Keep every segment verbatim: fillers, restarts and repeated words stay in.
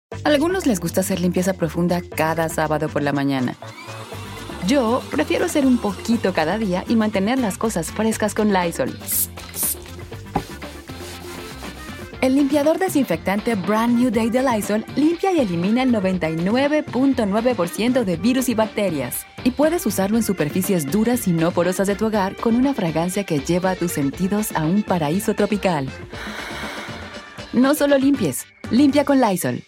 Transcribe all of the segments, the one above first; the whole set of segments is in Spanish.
A algunos les gusta hacer limpieza profunda cada sábado por la mañana. Yo prefiero hacer un poquito cada día y mantener las cosas frescas con Lysol. El limpiador desinfectante Brand New Day de Lysol limpia y elimina el noventa y nueve punto nueve por ciento de virus y bacterias. Y puedes usarlo en superficies duras y no porosas de tu hogar con una fragancia que lleva a tus sentidos a un paraíso tropical. No solo limpies, limpia con Lysol.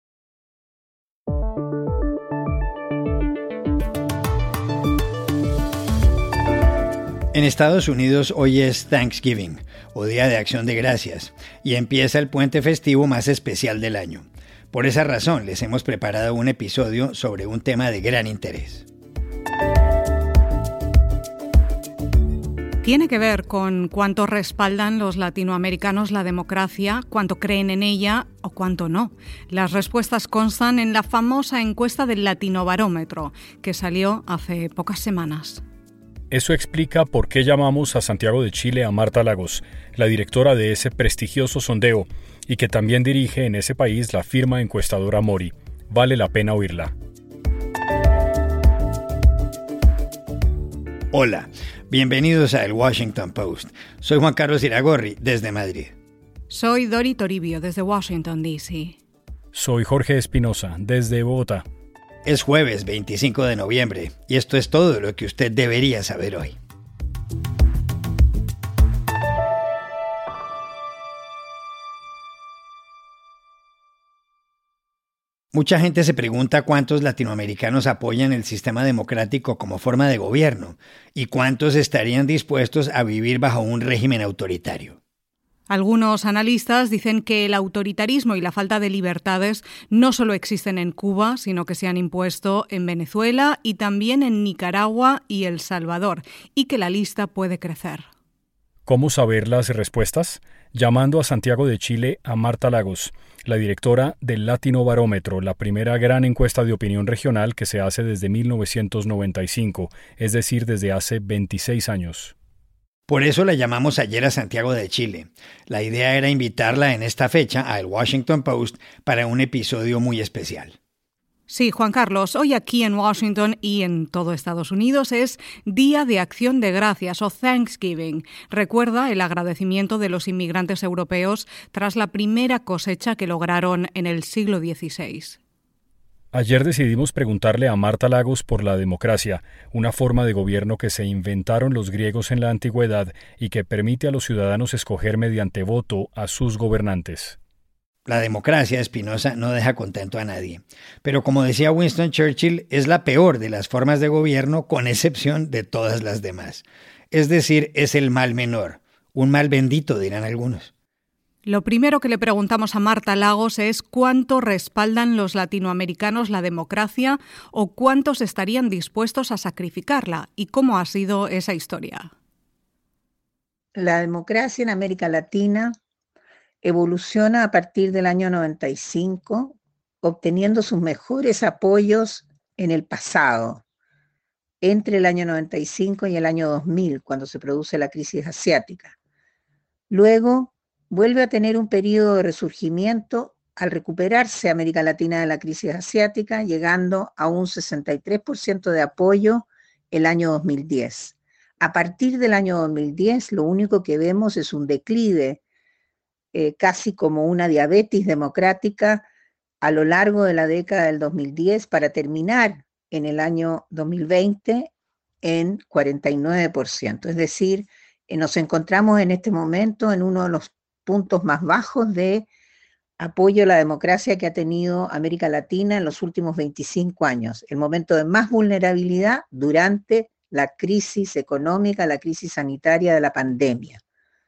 En Estados Unidos hoy es Thanksgiving, o Día de Acción de Gracias, y empieza el puente festivo más especial del año. Por esa razón les hemos preparado un episodio sobre un tema de gran interés. Tiene que ver con cuánto respaldan los latinoamericanos la democracia, cuánto creen en ella o cuánto no. Las respuestas constan en la famosa encuesta del Latinobarómetro, que salió hace pocas semanas. Eso explica por qué llamamos a Santiago de Chile a Marta Lagos, la directora de ese prestigioso sondeo, y que también dirige en ese país la firma encuestadora Mori. Vale la pena oírla. Hola, bienvenidos a El Washington Post. Soy Juan Carlos Iragorri, desde Madrid. Soy Dori Toribio, desde Washington, D C Soy Jorge Espinosa, desde Bogotá. Es jueves veinticinco de noviembre y esto es todo lo que usted debería saber hoy. Mucha gente se pregunta cuántos latinoamericanos apoyan el sistema democrático como forma de gobierno y cuántos estarían dispuestos a vivir bajo un régimen autoritario. Algunos analistas dicen que el autoritarismo y la falta de libertades no solo existen en Cuba, sino que se han impuesto en Venezuela y también en Nicaragua y El Salvador, y que la lista puede crecer. ¿Cómo saber las respuestas? Llamando a Santiago de Chile a Marta Lagos, la directora del Latinobarómetro, la primera gran encuesta de opinión regional que se hace desde mil novecientos noventa y cinco, es decir, desde hace veintiséis años. Por eso la llamamos ayer a Santiago de Chile. La idea era invitarla en esta fecha a El Washington Post para un episodio muy especial. Sí, Juan Carlos, hoy aquí en Washington y en todo Estados Unidos es Día de Acción de Gracias o Thanksgiving. Recuerda el agradecimiento de los inmigrantes europeos tras la primera cosecha que lograron en el siglo dieciséis. Ayer decidimos preguntarle a Marta Lagos por la democracia, una forma de gobierno que se inventaron los griegos en la antigüedad y que permite a los ciudadanos escoger mediante voto a sus gobernantes. La democracia, Espinosa, no deja contento a nadie. Pero como decía Winston Churchill, es la peor de las formas de gobierno con excepción de todas las demás. Es decir, es el mal menor. Un mal bendito, dirán algunos. Lo primero que le preguntamos a Marta Lagos es cuánto respaldan los latinoamericanos la democracia o cuántos estarían dispuestos a sacrificarla y cómo ha sido esa historia. La democracia en América Latina evoluciona a partir del año noventa y cinco, obteniendo sus mejores apoyos en el pasado, entre el año noventa y cinco y el año dos mil, cuando se produce la crisis asiática. Luego, vuelve a tener un periodo de resurgimiento al recuperarse América Latina de la crisis asiática, llegando a un sesenta y tres por ciento de apoyo el año dos mil diez. A partir del año dos mil diez, lo único que vemos es un declive, eh, casi como una diabetes democrática, a lo largo de la década del dos mil diez, para terminar en el año dos mil veinte en cuarenta y nueve por ciento. Es decir, eh, nos encontramos en este momento en uno de los puntos más bajos de apoyo a la democracia que ha tenido América Latina en los últimos veinticinco años, el momento de más vulnerabilidad durante la crisis económica, la crisis sanitaria de la pandemia.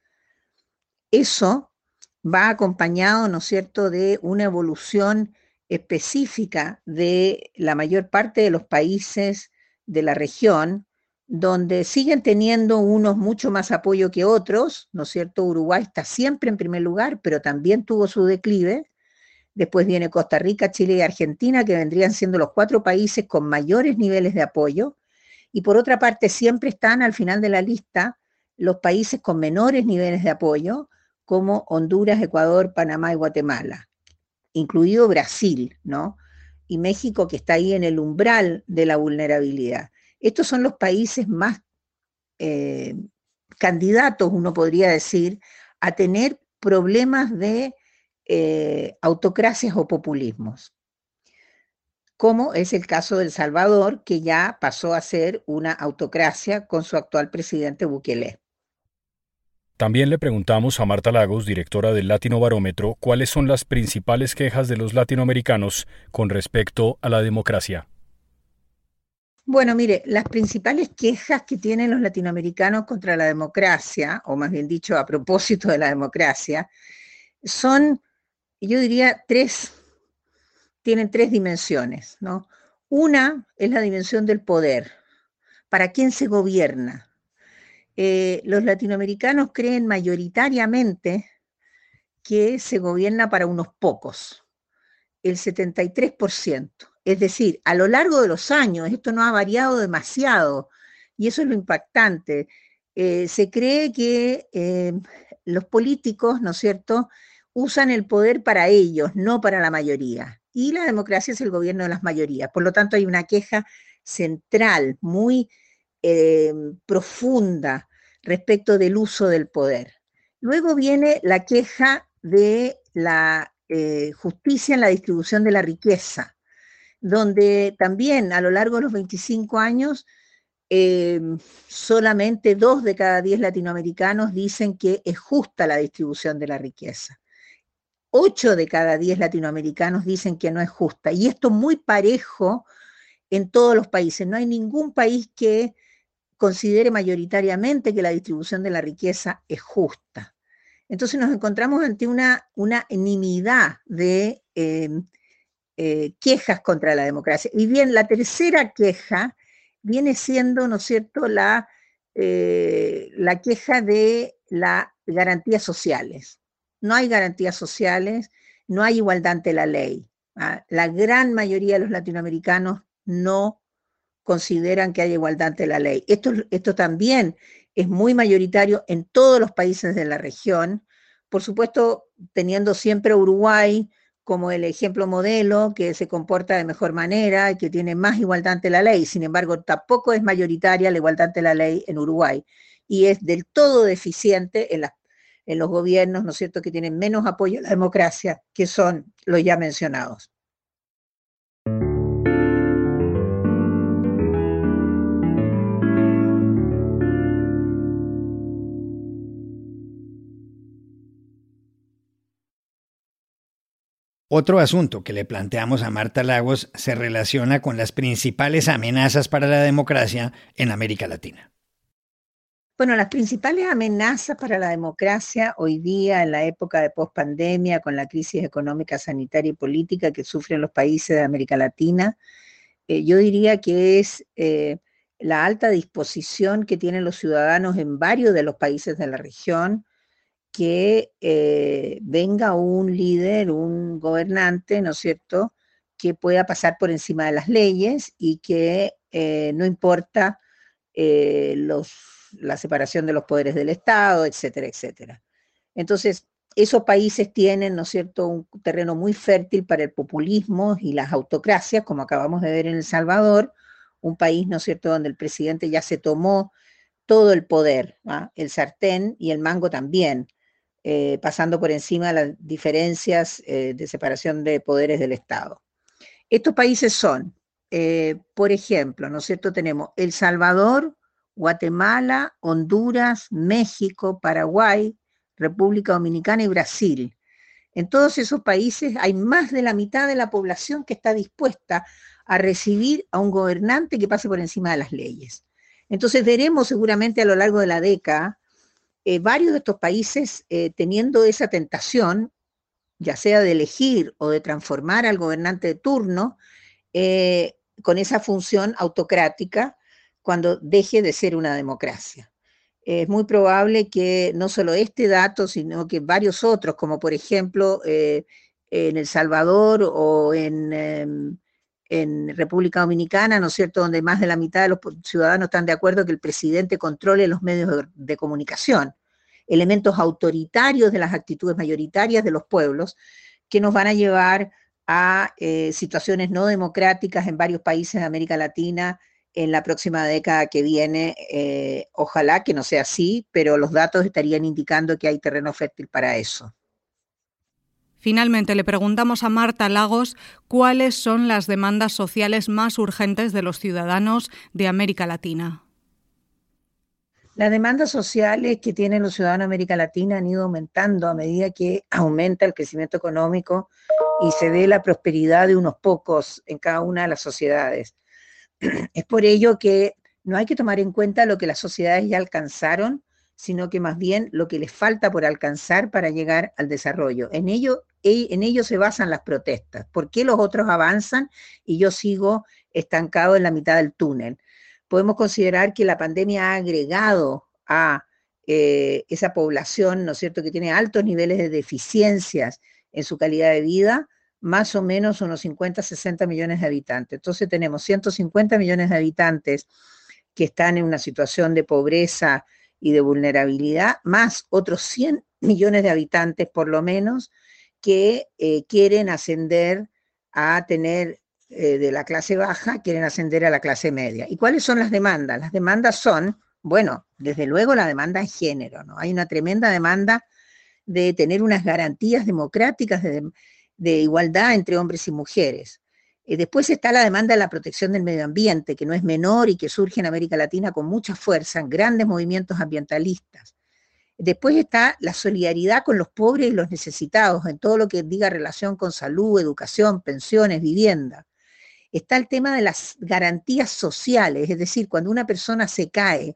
Eso va acompañado, ¿no es cierto?, de una evolución específica de la mayor parte de los países de la región, donde siguen teniendo unos mucho más apoyo que otros, ¿no es cierto? Uruguay está siempre en primer lugar, pero también tuvo su declive. Después viene Costa Rica, Chile y Argentina, que vendrían siendo los cuatro países con mayores niveles de apoyo. Y por otra parte, siempre están al final de la lista los países con menores niveles de apoyo, como Honduras, Ecuador, Panamá y Guatemala. incluido Brasil, ¿no? Y México, que está ahí en el umbral de la vulnerabilidad. Estos son los países más eh, candidatos, uno podría decir, a tener problemas de eh, autocracias o populismos, como es el caso de El Salvador, que ya pasó a ser una autocracia con su actual presidente Bukele. También le preguntamos a Marta Lagos, directora del Latino Barómetro, cuáles son las principales quejas de los latinoamericanos con respecto a la democracia. Bueno, mire, las principales quejas que tienen los latinoamericanos contra la democracia, o más bien dicho, a propósito de la democracia, son, yo diría, tres, tienen tres dimensiones, ¿no? Una es la dimensión del poder. ¿Para quién se gobierna? Eh, los latinoamericanos creen mayoritariamente que se gobierna para unos pocos, el setenta y tres por ciento. Es decir, a lo largo de los años, esto no ha variado demasiado, y eso es lo impactante. Eh, se cree que eh, los políticos, ¿no es cierto?, usan el poder para ellos, no para la mayoría. Y la democracia es el gobierno de las mayorías. Por lo tanto, hay una queja central, muy eh, profunda, respecto del uso del poder. Luego viene la queja de la eh, justicia en la distribución de la riqueza, donde también a lo largo de los veinticinco años eh, solamente dos de cada diez latinoamericanos dicen que es justa la distribución de la riqueza. Ocho de cada diez latinoamericanos dicen que no es justa, y esto muy parejo en todos los países. No hay ningún país que considere mayoritariamente que la distribución de la riqueza es justa. Entonces nos encontramos ante una unanimidad de eh, eh, quejas contra la democracia. Y bien, la tercera queja viene siendo, ¿no es cierto?, la, eh, la queja de las garantías sociales. No hay garantías sociales, no hay igualdad ante la ley. ¿Ah? La gran mayoría de los latinoamericanos no consideran que hay igualdad ante la ley. Esto, esto también es muy mayoritario en todos los países de la región, por supuesto teniendo siempre a Uruguay como el ejemplo modelo, que se comporta de mejor manera y que tiene más igualdad ante la ley. Sin embargo, tampoco es mayoritaria la igualdad ante la ley en Uruguay, y es del todo deficiente en, la, en los gobiernos, ¿no es cierto?, que tienen menos apoyo a la democracia, que son los ya mencionados. Otro asunto que le planteamos a Marta Lagos se relaciona con las principales amenazas para la democracia en América Latina. Bueno, las principales amenazas para la democracia hoy día, en la época de pospandemia, con la crisis económica, sanitaria y política que sufren los países de América Latina, eh, yo diría que es eh, la alta disposición que tienen los ciudadanos en varios de los países de la región, que eh, venga un líder, un gobernante, ¿no es cierto?, que pueda pasar por encima de las leyes y que eh, no importa eh, los, la separación de los poderes del Estado, etcétera, etcétera. Entonces, esos países tienen, ¿no es cierto?, un terreno muy fértil para el populismo y las autocracias, como acabamos de ver en El Salvador, un país, ¿no es cierto?, donde el presidente ya se tomó todo el poder, ¿ah? El sartén y el mango también, Eh, pasando por encima de las diferencias eh, de separación de poderes del Estado. Estos países son, eh, por ejemplo, ¿no es cierto?, tenemos El Salvador, Guatemala, Honduras, México, Paraguay, República Dominicana y Brasil. En todos esos países hay más de la mitad de la población que está dispuesta a recibir a un gobernante que pase por encima de las leyes. Entonces veremos seguramente a lo largo de la década Eh, varios de estos países eh, teniendo esa tentación, ya sea de elegir o de transformar al gobernante de turno, eh, con esa función autocrática cuando deje de ser una democracia. Eh, es muy probable que no solo este dato, sino que varios otros, como por ejemplo eh, en El Salvador o en, eh, en República Dominicana, ¿no es cierto?, donde más de la mitad de los ciudadanos están de acuerdo que el presidente controle los medios de, de comunicación, elementos autoritarios de las actitudes mayoritarias de los pueblos, que nos van a llevar a eh, situaciones no democráticas en varios países de América Latina en la próxima década que viene. Eh, ojalá que no sea así, pero los datos estarían indicando que hay terreno fértil para eso. Finalmente, le preguntamos a Marta Lagos cuáles son las demandas sociales más urgentes de los ciudadanos de América Latina. Las demandas sociales que tienen los ciudadanos de América Latina han ido aumentando a medida que aumenta el crecimiento económico y se ve la prosperidad de unos pocos en cada una de las sociedades. Es por ello que no hay que tomar en cuenta lo que las sociedades ya alcanzaron, sino que más bien lo que les falta por alcanzar para llegar al desarrollo. En ello, en ello se basan las protestas. ¿Por qué los otros avanzan y yo sigo estancado en la mitad del túnel? Podemos considerar que la pandemia ha agregado a eh, esa población, ¿no es cierto?, que tiene altos niveles de deficiencias en su calidad de vida, más o menos unos cincuenta, sesenta millones de habitantes. Entonces tenemos ciento cincuenta millones de habitantes que están en una situación de pobreza y de vulnerabilidad, más otros cien millones de habitantes por lo menos que eh, quieren ascender a tener eh, de la clase baja, quieren ascender a la clase media. ¿Y cuáles son las demandas? Las demandas son, bueno, desde luego la demanda de género, ¿no? Hay una tremenda demanda de tener unas garantías democráticas de, de igualdad entre hombres y mujeres. Eh, después está la demanda de la protección del medio ambiente, que no es menor y que surge en América Latina con mucha fuerza, en grandes movimientos ambientalistas. Después está la solidaridad con los pobres y los necesitados, en todo lo que diga relación con salud, educación, pensiones, vivienda. Está el tema de las garantías sociales, es decir, cuando una persona se cae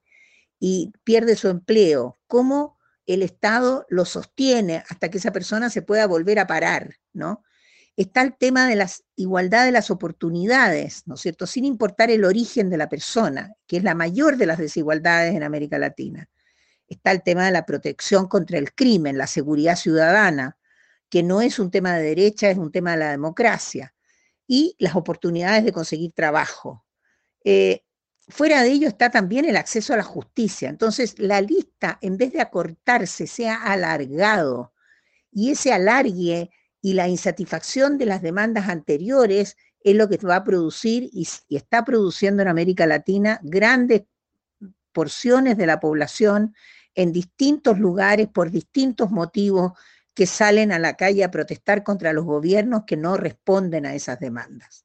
y pierde su empleo, ¿cómo el Estado lo sostiene hasta que esa persona se pueda volver a parar, ¿no? Está el tema de la igualdad de las oportunidades, ¿no es cierto?, sin importar el origen de la persona, que es la mayor de las desigualdades en América Latina. Está el tema de la protección contra el crimen, la seguridad ciudadana, que no es un tema de derecha, es un tema de la democracia, y las oportunidades de conseguir trabajo. Eh, fuera de ello está también el acceso a la justicia. Entonces, la lista, en vez de acortarse, se ha alargado, y ese alargue y la insatisfacción de las demandas anteriores es lo que va a producir y, y está produciendo en América Latina grandes porciones de la población en distintos lugares por distintos motivos que salen a la calle a protestar contra los gobiernos que no responden a esas demandas.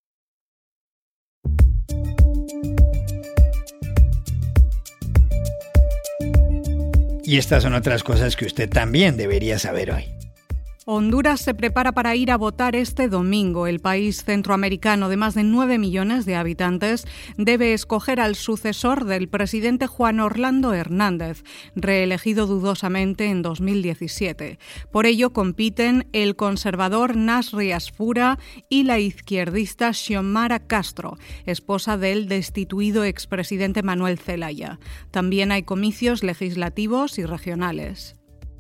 Y estas son otras cosas que usted también debería saber hoy. Honduras se prepara para ir a votar este domingo. El país centroamericano de más de nueve millones de habitantes debe escoger al sucesor del presidente Juan Orlando Hernández, reelegido dudosamente en dos mil diecisiete. Por ello compiten el conservador Nasri Asfura y la izquierdista Xiomara Castro, esposa del destituido expresidente Manuel Zelaya. También hay comicios legislativos y regionales.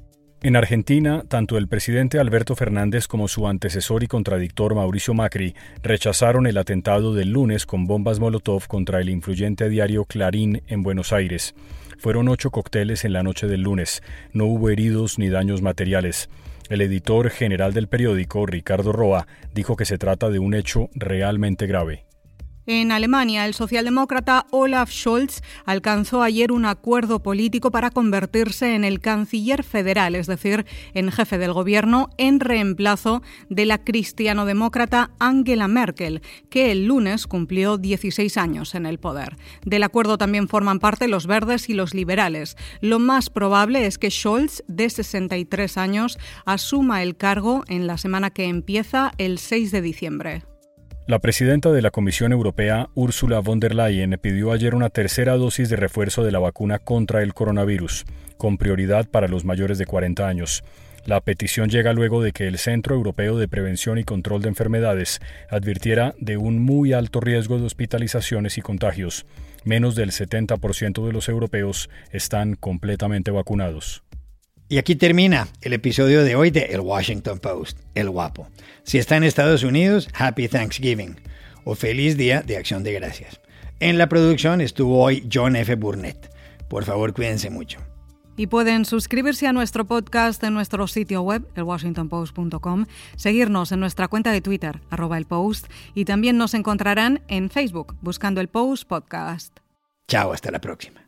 En Argentina, tanto el presidente Alberto Fernández como su antecesor y contradictor Mauricio Macri rechazaron el atentado del lunes con bombas Molotov contra el influyente diario Clarín en Buenos Aires. Fueron ocho cócteles en la noche del lunes. No hubo heridos ni daños materiales. El editor general del periódico, Ricardo Roa, dijo que se trata de un hecho realmente grave. En Alemania, el socialdemócrata Olaf Scholz alcanzó ayer un acuerdo político para convertirse en el canciller federal, es decir, en jefe del gobierno, en reemplazo de la cristianodemócrata Angela Merkel, que el lunes cumplió dieciséis años en el poder. Del acuerdo también forman parte los verdes y los liberales. Lo más probable es que Scholz, de sesenta y tres años, asuma el cargo en la semana que empieza el seis de diciembre. La presidenta de la Comisión Europea, Ursula von der Leyen, pidió ayer una tercera dosis de refuerzo de la vacuna contra el coronavirus, con prioridad para los mayores de cuarenta años. La petición llega luego de que el Centro Europeo de Prevención y Control de Enfermedades advirtiera de un muy alto riesgo de hospitalizaciones y contagios. Menos del setenta por ciento de los europeos están completamente vacunados. Y aquí termina el episodio de hoy de El Washington Post, El Guapo. Si está en Estados Unidos, Happy Thanksgiving o Feliz Día de Acción de Gracias. En la producción estuvo hoy John F. Burnett. Por favor, cuídense mucho. Y pueden suscribirse a nuestro podcast en nuestro sitio web, el washington post punto com, seguirnos en nuestra cuenta de Twitter, arroba el Post, y también nos encontrarán en Facebook, buscando el Post Podcast. Chao, hasta la próxima.